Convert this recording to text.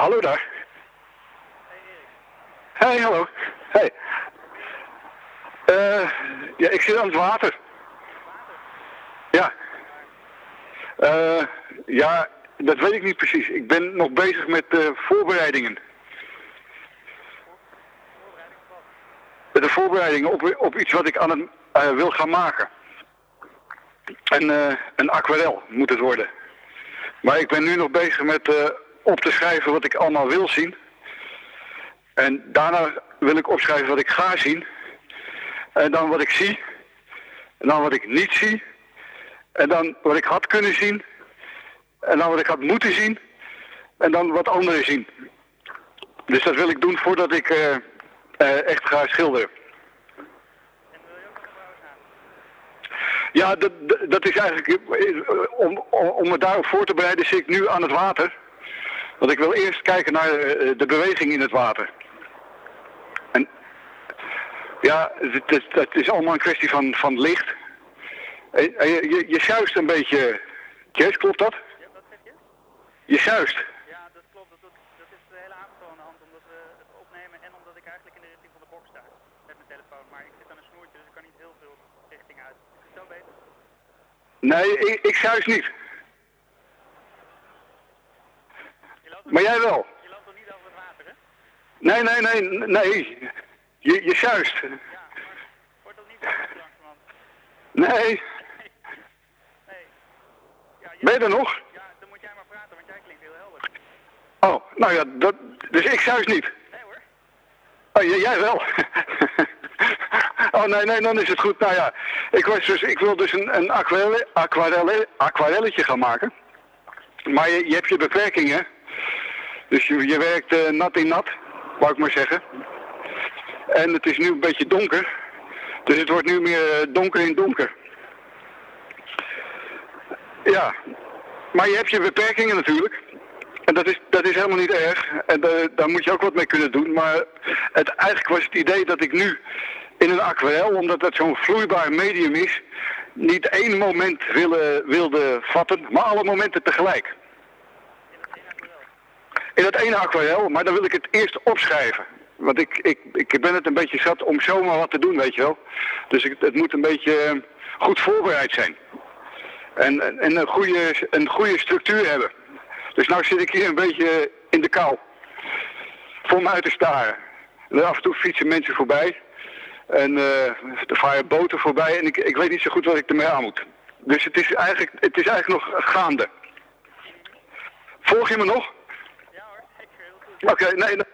Hallo daar. Hey, hallo. Hey. Ja, ik zit aan het water. Ja. Ja, dat weet ik niet precies. Ik ben nog bezig met voorbereidingen. De voorbereidingen op iets wat ik aan het wil gaan maken. Een aquarel moet het worden. Maar ik ben nu nog bezig met op te schrijven wat ik allemaal wil zien. En daarna wil ik opschrijven wat ik ga zien. En dan wat ik zie. En dan wat ik niet zie. En dan wat ik had kunnen zien. En dan wat ik had moeten zien. En dan wat anderen zien. Dus dat wil ik doen voordat ik echt ga schilderen. Ja, dat is eigenlijk, om me daarop voor te bereiden zit ik nu aan het water. Want ik wil eerst kijken naar de beweging in het water. En ja, het is allemaal een kwestie van licht. Je suist een beetje. Jess, klopt dat? Ja, wat zeg je? Je suist. Ja, dat klopt. Dat is de hele avond al aan de hand, omdat we het opnemen en omdat ik eigenlijk in de richting van de box sta met mijn telefoon. Maar ik zit aan een snoertje, dus ik kan niet heel veel richting uit. Is het zo beter? Nee, ik suis niet. Maar jij wel? Je loopt toch niet over het water, hè? Nee. Je suist. Ja, maar wordt dat niet zo langzamerhand? Nee. Nee. Ja, Ben je er nog? Ja, dan moet jij maar praten, want jij klinkt heel helder. Oh, nou ja, dus ik suis niet. Nee hoor. Oh, jij wel. Oh nee, dan is het goed. Nou ja, ik wil dus een aquarelletje gaan maken. Maar je hebt je beperkingen. Dus je werkt nat in nat, wou ik maar zeggen. En het is nu een beetje donker. Dus het wordt nu meer donker in donker. Ja, maar je hebt je beperkingen natuurlijk. En dat is helemaal niet erg. En daar moet je ook wat mee kunnen doen. Maar eigenlijk was het idee dat ik nu in een aquarel, omdat dat zo'n vloeibaar medium is, niet één moment wilde vatten, maar alle momenten tegelijk. In dat ene aquarel, maar dan wil ik het eerst opschrijven. Want ik ben het een beetje zat om zomaar wat te doen, weet je wel. Dus het moet een beetje goed voorbereid zijn. En een goede structuur hebben. Dus nou zit ik hier een beetje in de kou. Voor me uit te staren. En af en toe fietsen mensen voorbij. En er varen boten voorbij. En ik weet niet zo goed wat ik ermee aan moet. Dus het is eigenlijk nog gaande. Volg je me nog? Ja hoor, zeker heel goed. Oké, nee.